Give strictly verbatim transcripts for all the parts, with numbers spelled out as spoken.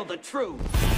reveal the truth.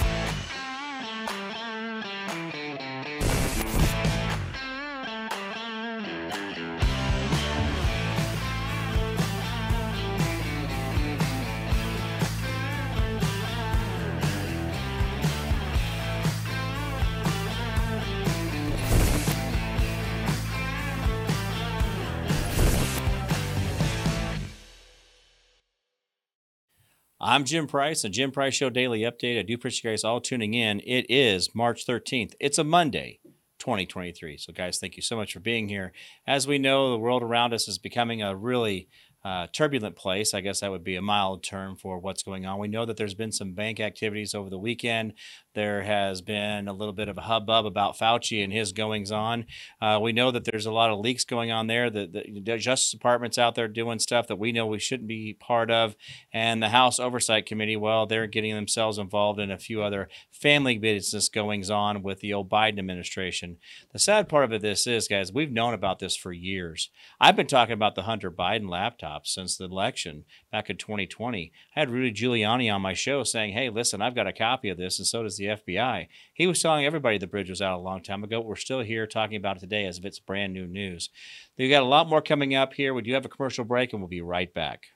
I'm Jim Price, a Jim Price Show Daily Update. I do appreciate you guys all tuning in. It is March thirteenth. It's a Monday, twenty twenty-three. So, guys, thank you so much for being here. As we know, the world around us is becoming a really uh, turbulent place. I guess that would be a mild term for what's going on. We know that there's been some bank activities over the weekend. There has been a little bit of a hubbub about Fauci and his goings on. Uh, we know that there's a lot of leaks going on there. The, the Justice Department's out there doing stuff that we know we shouldn't be part of. And the House Oversight Committee, well, they're getting themselves involved in a few other family business goings on with the old Biden administration. The sad part of this is, guys, we've known about this for years. I've been talking about the Hunter Biden laptop since the election back in twenty twenty. I had Rudy Giuliani on my show saying, hey, listen, I've got a copy of this, and so does the F B I. He was telling everybody the bridge was out a long time ago. We're still here talking about it today as if it's brand new news. We've got a lot more coming up here. We do have a commercial break, and we'll be right back.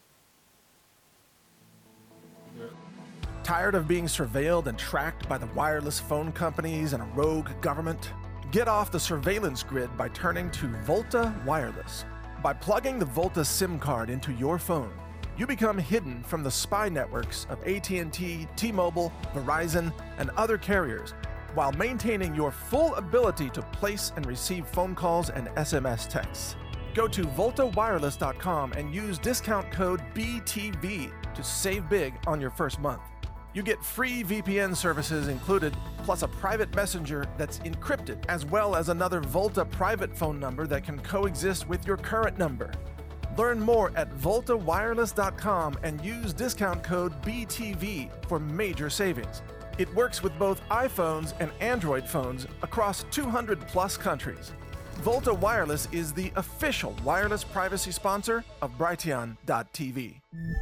Tired of being surveilled and tracked by the wireless phone companies and a rogue government? Get off the surveillance grid by turning to Volta Wireless. By plugging the Volta SIM card into your phone, you become hidden from the spy networks of A T and T, T-Mobile, Verizon, and other carriers, while maintaining your full ability to place and receive phone calls and S M S texts. Go to volta wireless dot com and use discount code B T V to save big on your first month. You get free V P N services included, plus a private messenger that's encrypted, as well as another Volta private phone number that can coexist with your current number. Learn more at volta wireless dot com and use discount code B T V for major savings. It works with both iPhones and Android phones across two hundred plus countries. Volta Wireless is the official wireless privacy sponsor of Brighteon dot T V.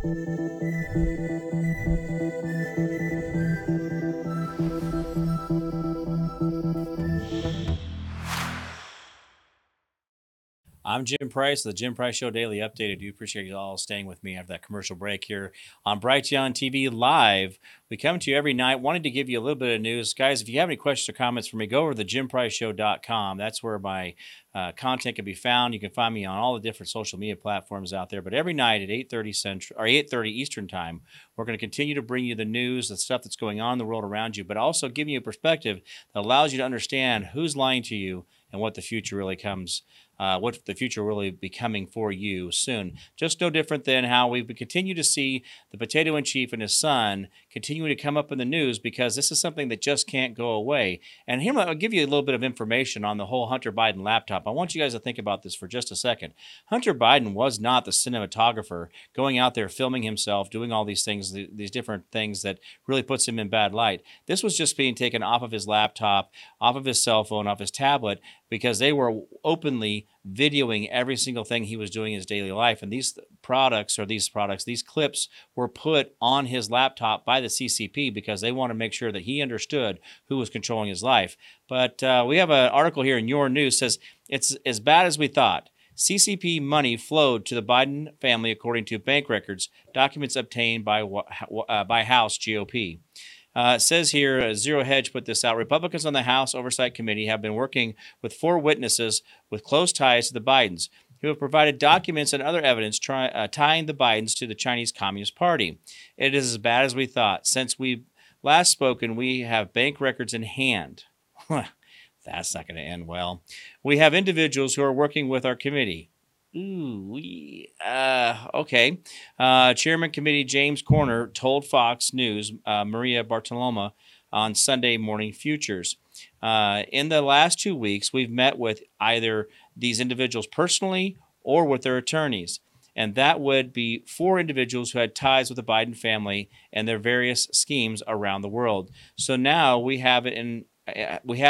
I'm Jim Price, the Jim Price Show Daily Update. I do appreciate you all staying with me after that commercial break here on Brighteon T V Live. We come to you every night. Wanted to give you a little bit of news. Guys, if you have any questions or comments for me, go over to the jim price show dot com. That's where my uh, content can be found. You can find me on all the different social media platforms out there. But every night at eight thirty Central or eight thirty Eastern Time, we're going to continue to bring you the news, the stuff that's going on in the world around you, but also give you a perspective that allows you to understand who's lying to you and what the future really comes Uh, what the future will really be coming for you soon. Just no different than how we continue to see the potato-in-chief and his son continuing to come up in the news, because this is something that just can't go away. And here, I'll give you a little bit of information on the whole Hunter Biden laptop. I want you guys to think about this for just a second. Hunter Biden was not the cinematographer going out there filming himself, doing all these things, these different things that really puts him in bad light. This was just being taken off of his laptop, off of his cell phone, off his tablet, because they were openly videoing every single thing he was doing in his daily life. And these products or these products, these clips were put on his laptop by the C C P because they want to make sure that he understood who was controlling his life. But uh, we have an article here in Your News says it's as bad as we thought. C C P money flowed to the Biden family according to bank records, documents obtained by uh, by House G O P. Uh, it says here, uh, Zero Hedge put this out. Republicans on the House Oversight Committee have been working with four witnesses with close ties to the Bidens, who have provided documents and other evidence try, uh, tying the Bidens to the Chinese Communist Party. It is as bad as we thought. Since we've last spoken, we have bank records in hand. That's not going to end well. We have individuals who are working with our committee. Ooh, we, uh, okay. Uh, Chairman Committee James Corner told Fox News, uh, Maria Bartoloma, on Sunday Morning Futures. Uh, in the last two weeks, we've met with either these individuals personally or with their attorneys. And that would be four individuals who had ties with the Biden family and their various schemes around the world. So now we have it in, uh, we have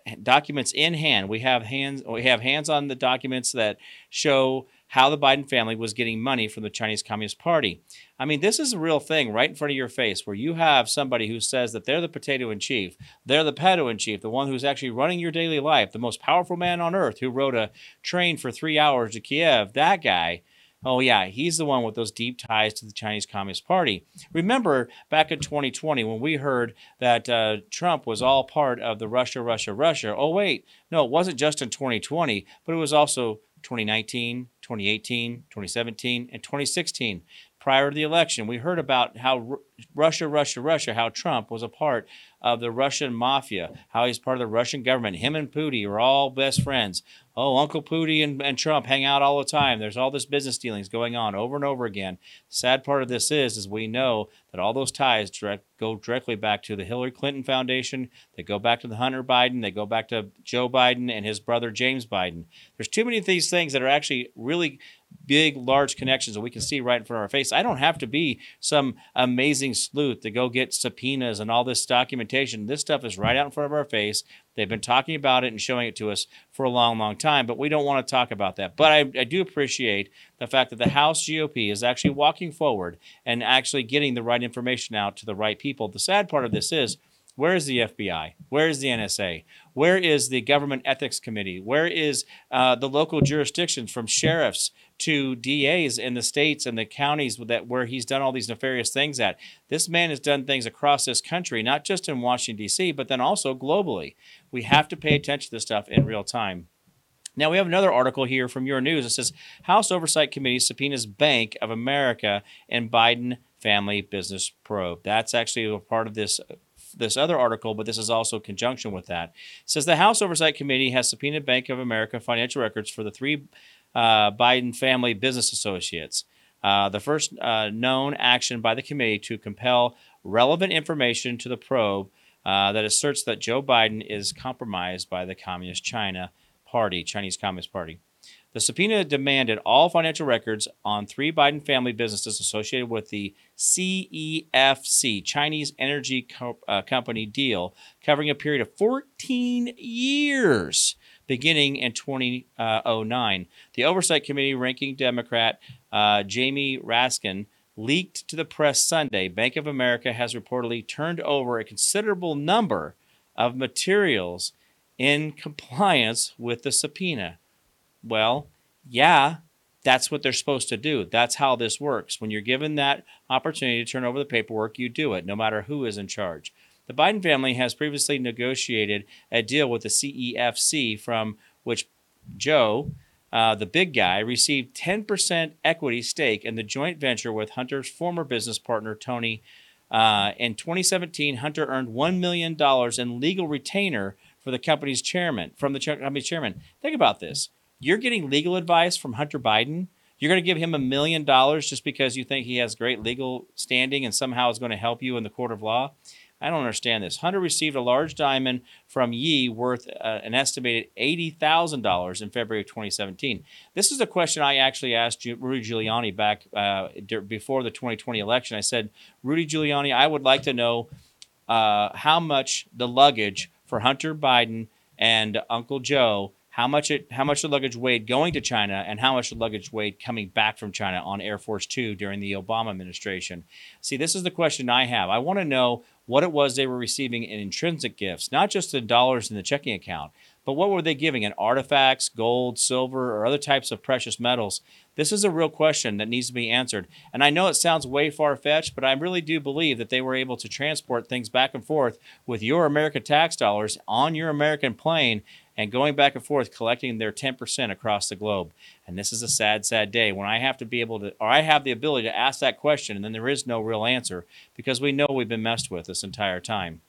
documents in hand. We have hands. We have hands on the documents that show how the Biden family was getting money from the Chinese Communist Party. I mean, this is a real thing right in front of your face, where you have somebody who says that they're the potato in chief, they're the pedo in chief, the one who's actually running your daily life, the most powerful man on earth who rode a train for three hours to Kiev. That guy. Oh, yeah, he's the one with those deep ties to the Chinese Communist Party. Remember back in twenty twenty when we heard that uh, Trump was all part of the Russia, Russia, Russia. Oh, wait, no, it wasn't just in twenty twenty, but it was also twenty nineteen, twenty eighteen, twenty seventeen, and twenty sixteen. Prior to the election, we heard about how R- Russia, Russia, Russia, how Trump was a part of the Russian mafia, how he's part of the Russian government. Him and Putin are all best friends. Oh, Uncle Putin and, and Trump hang out all the time. There's all this business dealings going on over and over again. The sad part of this is, is we know that all those ties direct, go directly back to the Hillary Clinton Foundation. They go back to the Hunter Biden. They go back to Joe Biden and his brother James Biden. There's too many of these things that are actually really big, large connections that we can see right in front of our face. I don't have to be some amazing sleuth to go get subpoenas and all this documentation. This stuff is right out in front of our face. They've been talking about it and showing it to us for a long, long time, but we don't want to talk about that. But I, I do appreciate the fact that the House G O P is actually walking forward and actually getting the right information out to the right people. The sad part of this is, where is the F B I? Where is the N S A? Where is the Government Ethics Committee? Where is uh, the local jurisdictions from sheriffs to D As in the states and the counties that where he's done all these nefarious things at? This man has done things across this country, not just in Washington, D C, but then also globally. We have to pay attention to this stuff in real time. Now, we have another article here from Your News. It says, House Oversight Committee subpoenas Bank of America and Biden family business probe. That's actually a part of this this other article, but this is also in conjunction with that. It says the House Oversight Committee has subpoenaed Bank of America financial records for the three uh, Biden family business associates. Uh, the first uh, known action by the committee to compel relevant information to the probe uh, that asserts that Joe Biden is compromised by the Communist China Party, Chinese Communist Party. The subpoena demanded all financial records on three Biden family businesses associated with the C E F C, Chinese Energy Co- uh, Company deal, covering a period of fourteen years, beginning in two thousand nine. The Oversight Committee ranking Democrat uh, Jamie Raskin leaked to the press Sunday, Bank of America has reportedly turned over a considerable number of materials in compliance with the subpoena. Well, yeah, that's what they're supposed to do. That's how this works. When you're given that opportunity to turn over the paperwork, you do it, no matter who is in charge. The Biden family has previously negotiated a deal with the C E F C from which Joe, uh, the big guy, received ten percent equity stake in the joint venture with Hunter's former business partner, Tony. Uh, in twenty seventeen, Hunter earned one million dollars in legal retainer for the company's chairman, from the company's chairman. Think about this. You're getting legal advice from Hunter Biden. You're going to give him a million dollars just because you think he has great legal standing and somehow is going to help you in the court of law? I don't understand this. Hunter received a large diamond from Yi worth uh, an estimated eighty thousand dollars in February of twenty seventeen. This is a question I actually asked Rudy Giuliani back uh, before the twenty twenty election. I said, Rudy Giuliani, I would like to know uh, how much the luggage for Hunter Biden and Uncle Joe, how much it, how much the luggage weighed going to China and how much the luggage weighed coming back from China on Air Force Two during the Obama administration. See, this is the question I have. I want to know what it was they were receiving in intrinsic gifts, not just the dollars in the checking account, but what were they giving in artifacts, gold, silver, or other types of precious metals? This is a real question that needs to be answered. And I know it sounds way far-fetched, but I really do believe that they were able to transport things back and forth with your American tax dollars on your American plane and going back and forth collecting their ten percent across the globe. And this is a sad, sad day when I have to be able to, or I have the ability to ask that question and then there is no real answer because we know we've been messed with this entire time.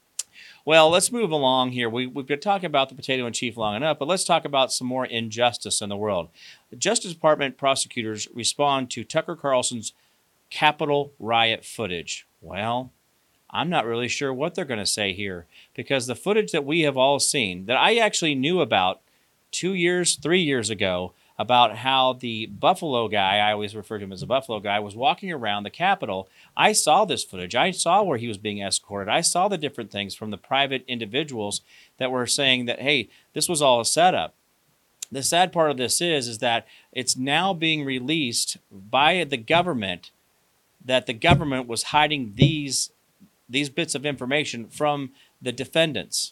Well, let's move along here. We, we've been talking about the potato in chief long enough, but let's talk about some more injustice in the world. The Justice Department prosecutors respond to Tucker Carlson's Capitol riot footage. Well, I'm not really sure what they're going to say here because the footage that we have all seen, that I actually knew about two years, three years ago, about how the Buffalo guy, I always refer to him as a Buffalo guy, was walking around the Capitol. I saw this footage. I saw where he was being escorted. I saw the different things from the private individuals that were saying that, hey, this was all a setup. The sad part of this is, is that it's now being released by the government that the government was hiding these, these bits of information from the defendants.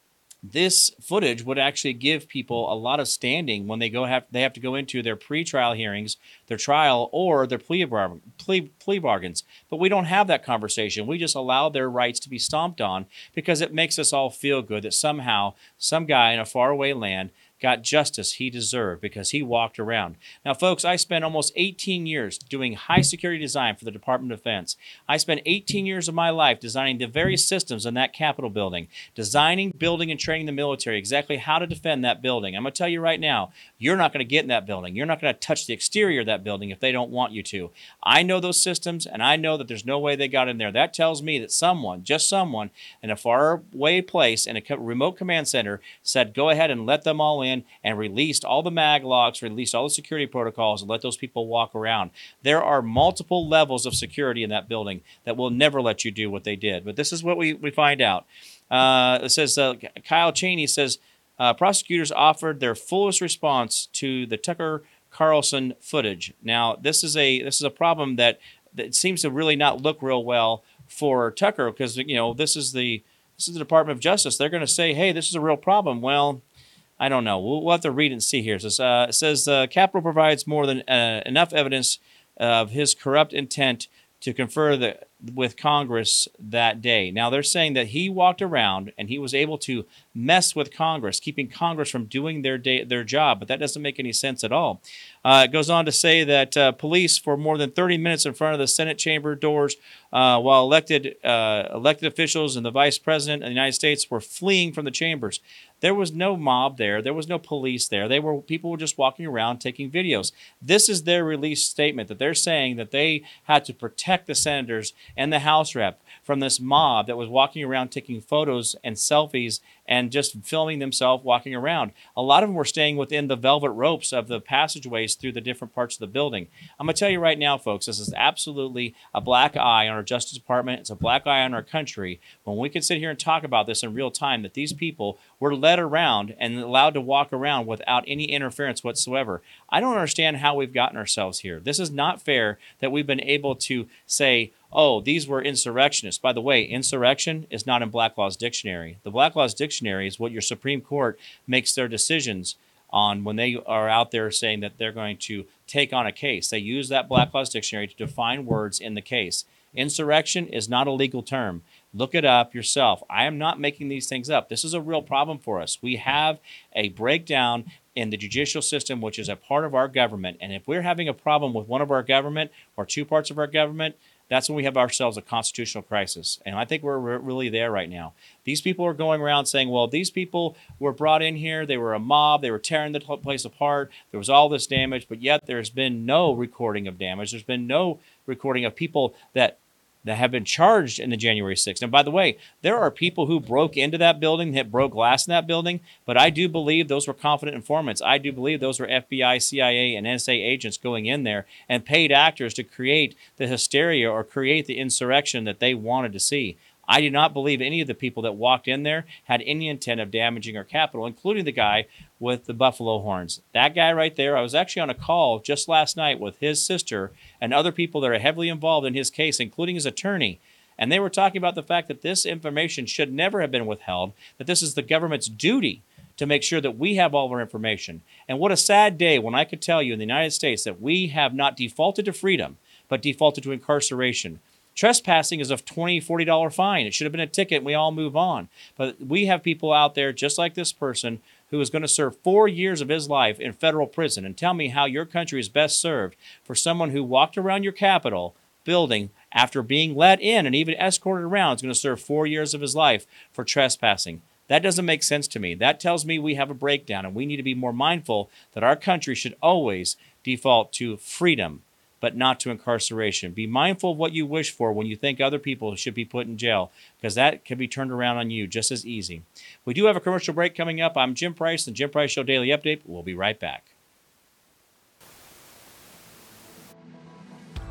This footage would actually give people a lot of standing when they go have they have to go into their pretrial hearings, their trial, or their plea, bar, plea, plea bargains. But we don't have that conversation. We just allow their rights to be stomped on because it makes us all feel good that somehow some guy in a faraway land got justice he deserved because he walked around. Now, folks, I spent almost eighteen years doing high security design for the Department of Defense. I spent eighteen years of my life designing the very systems in that Capitol building, designing, building, and training the military exactly how to defend that building. I'm going to tell you right now, you're not going to get in that building. You're not going to touch the exterior of that building if they don't want you to. I know those systems, and I know that there's no way they got in there. That tells me that someone, just someone, in a faraway place in a remote command center said, go ahead and let them all in, and released all the mag logs, released all the security protocols, and let those people walk around. There are multiple levels of security in that building that will never let you do what they did. But this is what we, we find out. Uh, it says, uh, Kyle Cheney says, uh, prosecutors offered their fullest response to the Tucker Carlson footage. Now, this is a this is a problem that, that seems to really not look real well for Tucker because, you know, this is the this is the Department of Justice. They're going to say, hey, this is a real problem. Well, I don't know. We'll, we'll have to read and see here. It says, uh, it says uh, Capitol provides more than uh, enough evidence of his corrupt intent to confer the, with Congress that day. Now, they're saying that he walked around and he was able to mess with Congress, keeping Congress from doing their day, their job, but that doesn't make any sense at all. Uh, it goes on to say that uh, police for more than thirty minutes in front of the Senate chamber doors uh, while elected, uh, elected officials and the vice president of the United States were fleeing from the chambers. There was no mob there. There was no police there. They were people were just walking around taking videos. This is their release statement that they're saying that they had to protect the senators and the House rep from this mob that was walking around taking photos and selfies and just filming themselves walking around. A lot of them were staying within the velvet ropes of the passageways through the different parts of the building. I'm going to tell you right now, folks, this is absolutely a black eye on our Justice Department. It's a black eye on our country when we can sit here and talk about this in real time, that these people were led around and allowed to walk around without any interference whatsoever. I don't understand how we've gotten ourselves here. This is not fair that we've been able to say, oh, these were insurrectionists. By the way, insurrection is not in Blacklaw's dictionary. The Blacklaw's dictionary is what your Supreme Court makes their decisions on when they are out there saying that they're going to take on a case. They use that Blacklaw's dictionary to define words in the case. Insurrection is not a legal term. Look it up yourself. I am not making these things up. This is a real problem for us. We have a breakdown in the judicial system, which is a part of our government. And if we're having a problem with one of our government or two parts of our government, that's when we have ourselves a constitutional crisis. And I think we're really there right now. These people are going around saying, well, these people were brought in here. They were a mob. They were tearing the place apart. There was all this damage, but yet there's been no recording of damage. There's been no recording of people that that have been charged in the January sixth. And by the way, there are people who broke into that building, that broke glass in that building, but I do believe those were confident informants. I do believe those were F B I, C I A, and N S A agents going in there and paid actors to create the hysteria or create the insurrection that they wanted to see. I do not believe any of the people that walked in there had any intent of damaging our Capitol, including the guy with the buffalo horns. That guy right there, I was actually on a call just last night with his sister and other people that are heavily involved in his case, including his attorney. And they were talking about the fact that this information should never have been withheld, that this is the government's duty to make sure that we have all of our information. And what a sad day when I could tell you in the United States that we have not defaulted to freedom, but defaulted to incarceration. Trespassing is a twenty dollars, forty dollars fine. It should have been a ticket and we all move on. But we have people out there just like this person who is going to serve four years of his life in federal prison. And tell me how your country is best served for someone who walked around your Capitol building after being let in and even escorted around is going to serve four years of his life for trespassing. That doesn't make sense to me. That tells me we have a breakdown and we need to be more mindful that our country should always default to freedom, but not to incarceration. Be mindful of what you wish for when you think other people should be put in jail, because that can be turned around on you just as easy. We do have a commercial break coming up. I'm Jim Price, the Jim Price Show Daily Update. We'll be right back.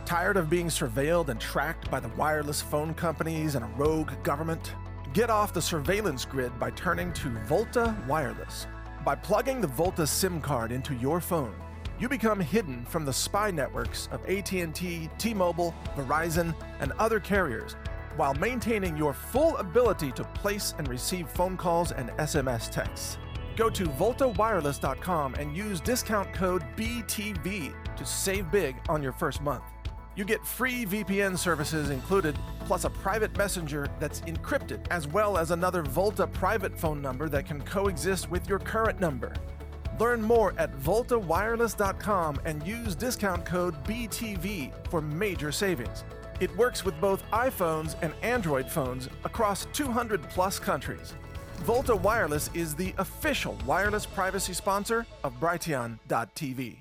Tired of being surveilled and tracked by the wireless phone companies and a rogue government? Get off the surveillance grid by turning to Volta Wireless. By plugging the Volta SIM card into your phone, you become hidden from the spy networks of A T and T, T-Mobile, Verizon, and other carriers, while maintaining your full ability to place and receive phone calls and S M S texts. Go to volta wireless dot com and use discount code B T V to save big on your first month. You get free V P N services included, plus a private messenger that's encrypted, as well as another Volta private phone number that can coexist with your current number. Learn more at volta wireless dot com and use discount code B T V for major savings. It works with both iPhones and Android phones across two hundred plus countries. Volta Wireless is the official wireless privacy sponsor of Brighteon dot T V.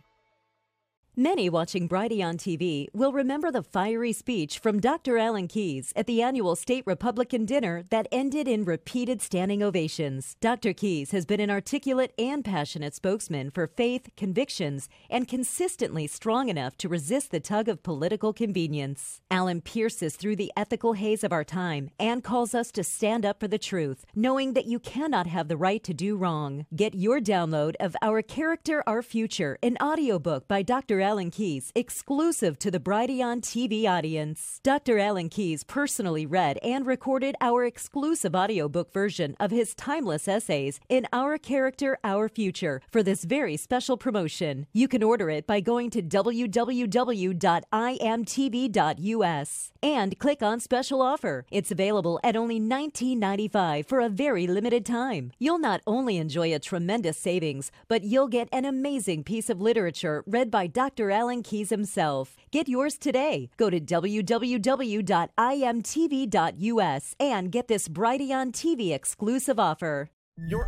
Many watching Brighteon T V will remember the fiery speech from Doctor Alan Keyes at the annual State Republican dinner that ended in repeated standing ovations. Doctor Keyes has been an articulate and passionate spokesman for faith, convictions, and consistently strong enough to resist the tug of political convenience. Alan pierces through the ethical haze of our time and calls us to stand up for the truth, knowing that you cannot have the right to do wrong. Get your download of Our Character, Our Future, an audiobook by Doctor Alan Keyes, exclusive to the Brighteon T V audience. Doctor Alan Keyes personally read and recorded our exclusive audiobook version of his timeless essays in Our Character, Our Future for this very special promotion. You can order it by going to w w w dot i m t v dot u s and click on special offer. It's available at only nineteen ninety-five dollars for a very limited time. You'll not only enjoy a tremendous savings, but you'll get an amazing piece of literature read by Doctor Doctor Alan Keyes himself. Get yours today. Go to w w w dot i m t v dot u s and get this Brighteon T V exclusive offer. Your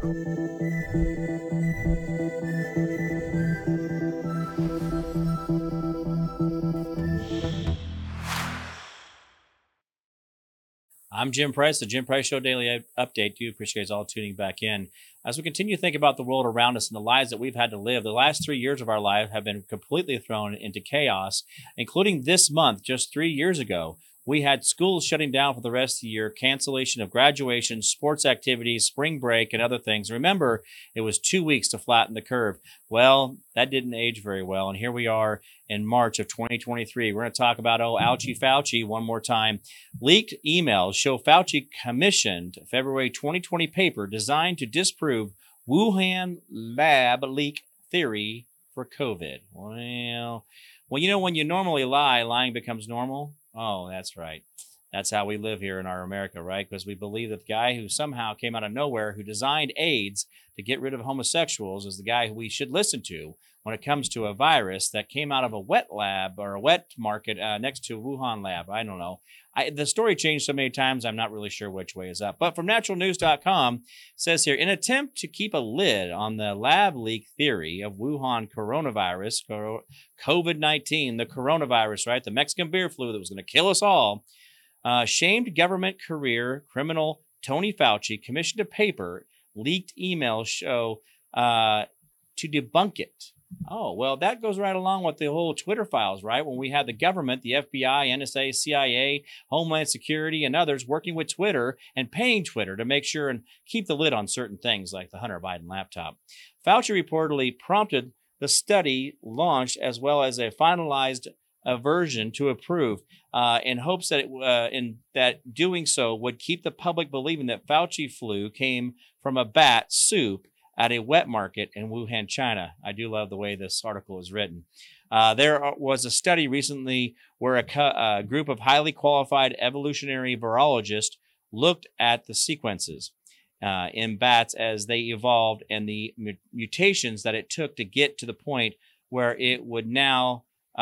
I'm Jim Price, the Jim Price Show Daily Update. Do appreciate you all tuning back in. As we continue to think about the world around us and the lives that we've had to live, the last three years of our life have been completely thrown into chaos, including this month, just three years ago. We had schools shutting down for the rest of the year, cancellation of graduation, sports activities, spring break, and other things. Remember, it was two weeks to flatten the curve. Well, that didn't age very well, and here we are in March of twenty twenty-three. We're going to talk about, oh, ouchie Fauci one more time. Leaked emails show Fauci commissioned February twenty twenty paper designed to disprove Wuhan lab leak theory for COVID. Well, well, you know, when you normally lie, lying becomes normal. Oh, that's right. That's how we live here in our America, right? Because we believe that the guy who somehow came out of nowhere, who designed AIDS to get rid of homosexuals, is the guy who we should listen to when it comes to a virus that came out of a wet lab or a wet market uh, next to a Wuhan lab. I don't know. I, the story changed so many times, I'm not really sure which way is up. But from natural news dot com says here, in an attempt to keep a lid on the lab leak theory of Wuhan coronavirus, COVID nineteen, the coronavirus, right? The Mexican beer flu that was going to kill us all. Uh, shamed government career criminal Tony Fauci commissioned a paper, leaked emails show uh, to debunk it. Oh, well, that goes right along with the whole Twitter files, right? When we had the government, the F B I, N S A, C I A, Homeland Security, and others working with Twitter and paying Twitter to make sure and keep the lid on certain things like the Hunter Biden laptop. Fauci reportedly prompted the study launched as well as a finalized a version to approve uh, in hopes that it, uh, in that doing so would keep the public believing that Fauci flu came from a bat soup at a wet market in Wuhan, China. I do love the way this article is written. Uh, there was a study recently where a, cu- a group of highly qualified evolutionary virologists looked at the sequences uh, in bats as they evolved and the mu- mutations that it took to get to the point where it would now,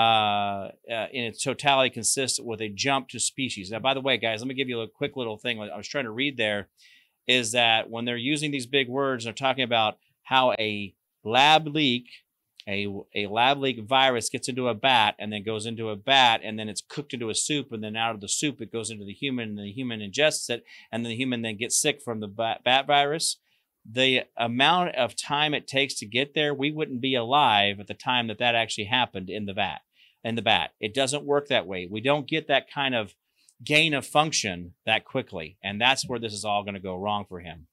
uh, uh, in its totality, consist with a jump to species. Now, by the way, guys, let me give you a quick little thing I was trying to read there. Is that when they're using these big words, they're talking about how a lab leak, a, a lab leak virus gets into a bat and then goes into a bat and then it's cooked into a soup and then out of the soup it goes into the human and the human ingests it and then the human then gets sick from the bat, bat virus. The amount of time it takes to get there, we wouldn't be alive at the time that that actually happened in the vat. in the bat. It doesn't work that way. We don't get that kind of gain of function that quickly. And that's where this is all going to go wrong for him.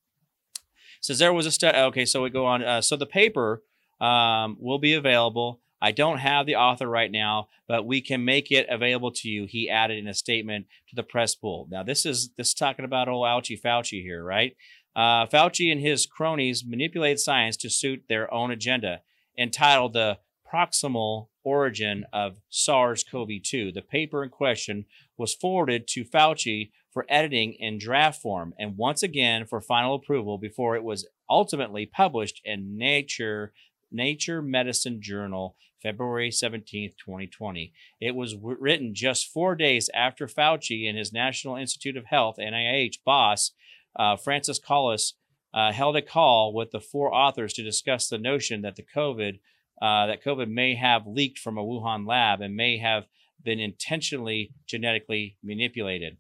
Says there was a study. Okay, so we go on. Uh, so the paper um, will be available. I don't have the author right now, but we can make it available to you. He added in a statement to the press pool. Now, this is this is talking about old Ouchie Fauci here, right? Uh, Fauci and his cronies manipulate science to suit their own agenda, entitled The Proximal Origin of SARS-C o V two. The paper in question was forwarded to Fauci for editing in draft form and once again for final approval before it was ultimately published in Nature Nature Medicine Journal, February seventeenth, twenty twenty. It was w- written just four days after Fauci and his National Institute of Health, N I H, boss, uh, Francis Collis, uh, held a call with the four authors to discuss the notion that the COVID, uh, that COVID may have leaked from a Wuhan lab and may have been intentionally genetically manipulated.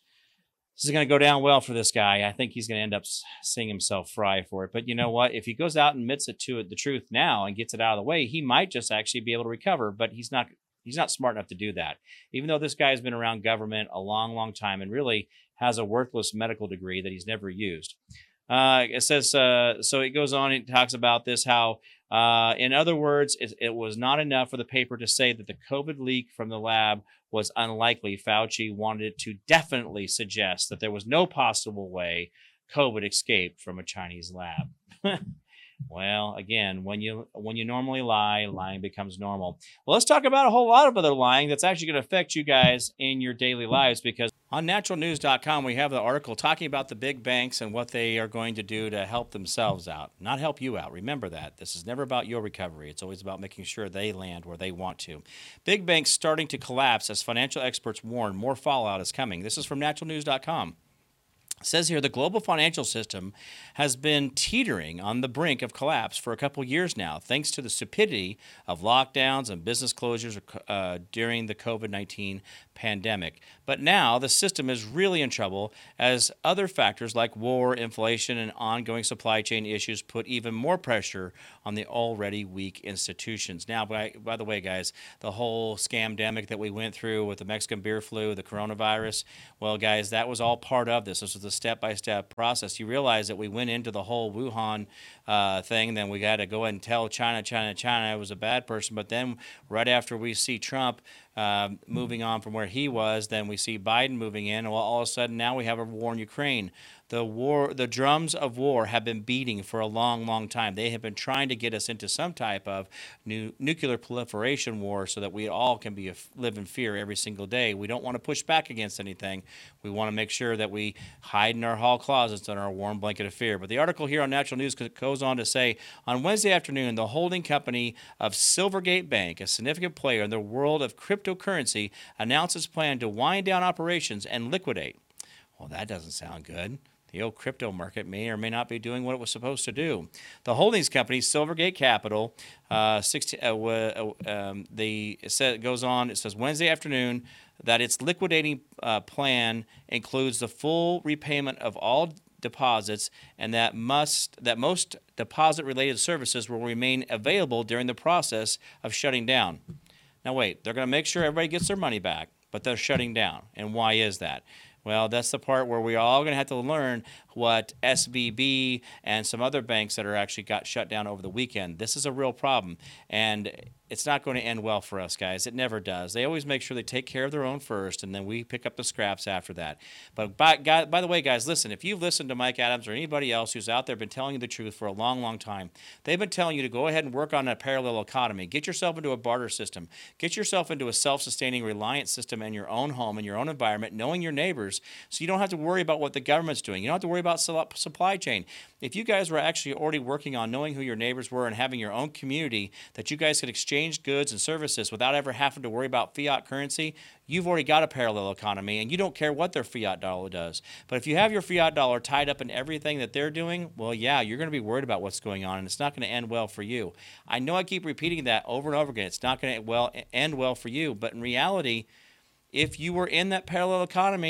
This is going to go down well for this guy. I think he's going to end up seeing himself fry for it. But you know what? If he goes out and admits it to it, the truth now and gets it out of the way, he might just actually be able to recover. But he's not. He's not smart enough to do that. Even though this guy's been around government a long, long time and really has a worthless medical degree that he's never used. Uh, it says uh, so. It goes on. It talks about this how. Uh, in other words, it, it was not enough for the paper to say that the COVID leak from the lab was unlikely. Fauci wanted it to definitely suggest that there was no possible way COVID escaped from a Chinese lab. Well, again, when you when you normally lie, lying becomes normal. Well, let's talk about a whole lot of other lying that's actually going to affect you guys in your daily lives, because on natural news dot com, we have the article talking about the big banks and what they are going to do to help themselves out, not help you out. Remember that. This is never about your recovery. It's always about making sure they land where they want to. Big banks starting to collapse as financial experts warn more fallout is coming. This is from natural news dot com. It says here the global financial system has been teetering on the brink of collapse for a couple years now, thanks to the stupidity of lockdowns and business closures uh, during the COVID nineteen pandemic. But now the system is really in trouble as other factors like war, inflation, and ongoing supply chain issues put even more pressure on the already weak institutions. Now, by, by the way, guys, the whole scamdemic that we went through with the Mexican beer flu, the coronavirus, well, guys, that was all part of this. This was a step-by-step process. You realize that we went into the whole Wuhan uh, thing, then we got to go ahead and tell China, China, China was a bad person. But then right after we see Trump uh, moving on from where he was, then we see Biden moving in. Well, all of a sudden now we have a war in Ukraine. The war, the drums of war have been beating for a long, long time. They have been trying to get us into some type of new nuclear proliferation war so that we all can be live in fear every single day. We don't want to push back against anything. We want to make sure that we hide in our hall closets under our warm blanket of fear. But the article here on Natural News goes on to say, on Wednesday afternoon, the holding company of Silvergate Bank, a significant player in the world of cryptocurrency, announced its plan to wind down operations and liquidate. Well, that doesn't sound good. The old crypto market may or may not be doing what it was supposed to do. The holdings company, Silvergate Capital, uh, sixteen, uh, uh, um, the, it, says, it goes on, it says Wednesday afternoon that its liquidating uh, plan includes the full repayment of all deposits and that must that most deposit-related services will remain available during the process of shutting down. Now wait, they're going to make sure everybody gets their money back, but they're shutting down. And why is that? Well, that's the part where we're all going to have to learn what S V B and some other banks that are actually got shut down over the weekend. This is a real problem, and it's not going to end well for us, guys. It never does. They always make sure they take care of their own first, and then we pick up the scraps after that. But by, by the way, guys, listen, if you've listened to Mike Adams or anybody else who's out there been telling you the truth for a long, long time, they've been telling you to go ahead and work on a parallel economy. Get yourself into a barter system. Get yourself into a self-sustaining, reliant system in your own home, in your own environment, knowing your neighbors, so you don't have to worry about what the government's doing. You don't have to worry about supply chain. If you guys were actually already working on knowing who your neighbors were and having your own community that you guys could exchange goods and services without ever having to worry about fiat currency, you've already got a parallel economy and you don't care what their fiat dollar does. But if you have your fiat dollar tied up in everything that they're doing, well, yeah, you're going to be worried about what's going on and it's not going to end well for you. I know I keep repeating that over and over again. It's not going to well end well for you, but in reality, if you were in that parallel economy,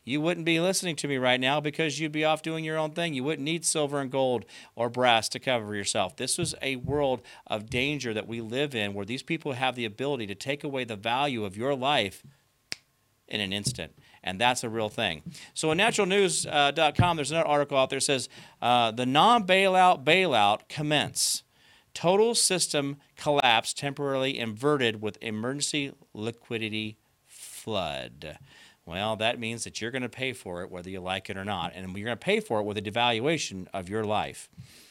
you wouldn't be listening to me right now because you'd be off doing your own thing. You wouldn't need silver and gold or brass to cover yourself. This is a world of danger that we live in where these people have the ability to take away the value of your life in an instant. And that's a real thing. So in natural news dot com, there's another article out there that says, uh, the non-bailout bailout commence. Total system collapse temporarily inverted with emergency liquidity flood. Well, that means that you're going to pay for it whether you like it or not. And you're going to pay for it with a devaluation of your life.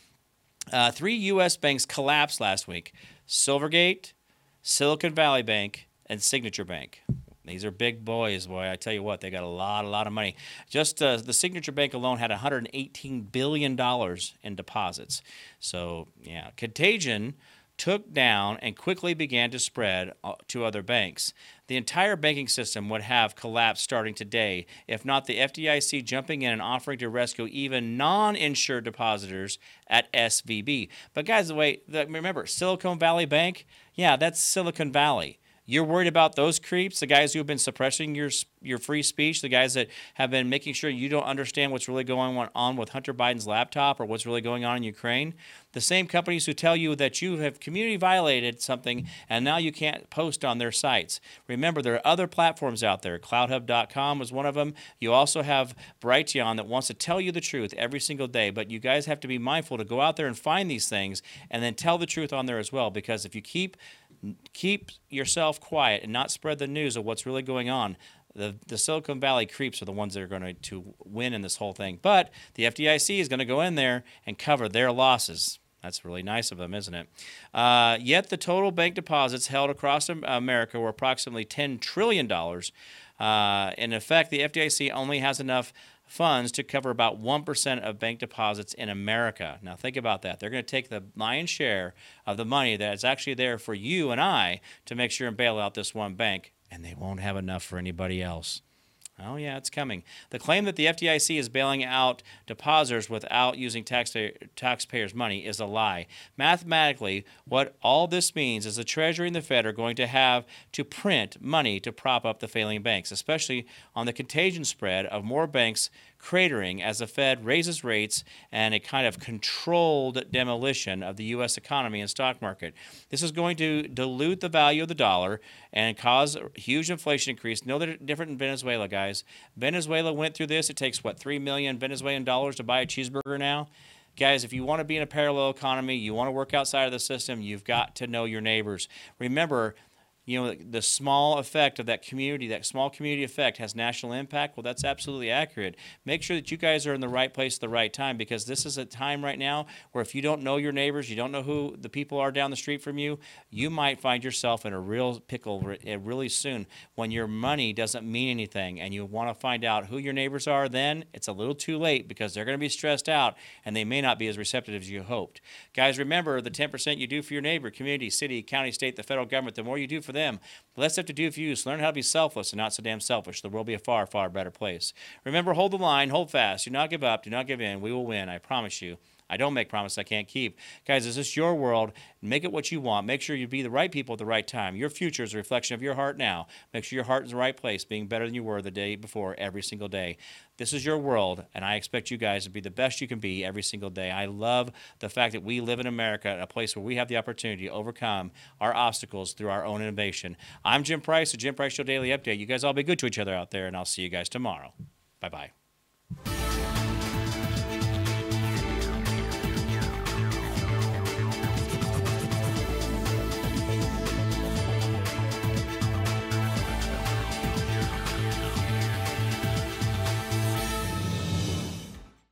Uh, three U S banks collapsed last week. Silvergate, Silicon Valley Bank, and Signature Bank. These are big boys, boy. I tell you what, they got a lot, a lot of money. Just uh, the Signature Bank alone had one hundred eighteen billion dollars in deposits. So, yeah, contagion took down and quickly began to spread to other banks. The entire banking system would have collapsed starting today, if not the F D I C jumping in and offering to rescue even non-insured depositors at S V B. But guys, wait, remember, Silicon Valley Bank? Yeah, that's Silicon Valley. You're worried about those creeps, the guys who have been suppressing your your free speech, the guys that have been making sure you don't understand what's really going on with Hunter Biden's laptop or what's really going on in Ukraine. The same companies who tell you that you have community violated something and now you can't post on their sites. Remember, there are other platforms out there. cloud hub dot com was one of them. You also have Brighteon that wants to tell you the truth every single day, but you guys have to be mindful to go out there and find these things and then tell the truth on there as well, because if you keep keep yourself quiet and not spread the news of what's really going on, the, the Silicon Valley creeps are the ones that are going to, to win in this whole thing. But the F D I C is going to go in there and cover their losses. That's really nice of them, isn't it? Uh, yet the total bank deposits held across America were approximately ten trillion dollars. Uh, in effect, the F D I C only has enough funds to cover about one percent of bank deposits in America. Now think about that. They're going to take the lion's share of the money that's actually there for you and I to make sure and bail out this one bank, and they won't have enough for anybody else. Oh, yeah, it's coming. The claim that the F D I C is bailing out depositors without using taxpayer, taxpayers' money is a lie. Mathematically, what all this means is the Treasury and the Fed are going to have to print money to prop up the failing banks, especially on the contagion spread of more banks cratering as the Fed raises rates and a kind of controlled demolition of the U S economy and stock market. This is going to dilute the value of the dollar and cause a huge inflation increase. No different in Venezuela, guys. Venezuela went through this. It takes, what, three million Venezuelan dollars to buy a cheeseburger now? Guys, if you want to be in a parallel economy, you want to work outside of the system, you've got to know your neighbors. Remember, you know, the small effect of that community, that small community effect has national impact. Well, that's absolutely accurate. Make sure that you guys are in the right place at the right time, because this is a time right now where if you don't know your neighbors, you don't know who the people are down the street from you, you might find yourself in a real pickle really soon when your money doesn't mean anything and you want to find out who your neighbors are. Then it's a little too late, because they're going to be stressed out and they may not be as receptive as you hoped. Guys, remember the ten percent you do for your neighbor, community, city, county, state, the federal government, the more you do for them, the less they have to do for you. So learn how to be selfless and not so damn selfish. The world will be a far, far better place. Remember, hold the line, hold fast. Do not give up. Do not give in. We will win. I promise you. I don't make promises I can't keep. Guys, this is your world. Make it what you want. Make sure you be the right people at the right time. Your future is a reflection of your heart now. Make sure your heart is in the right place, being better than you were the day before every single day. This is your world, and I expect you guys to be the best you can be every single day. I love the fact that we live in America, a place where we have the opportunity to overcome our obstacles through our own innovation. I'm Jim Price, the Jim Price Show Daily Update. You guys all be good to each other out there, and I'll see you guys tomorrow. Bye-bye.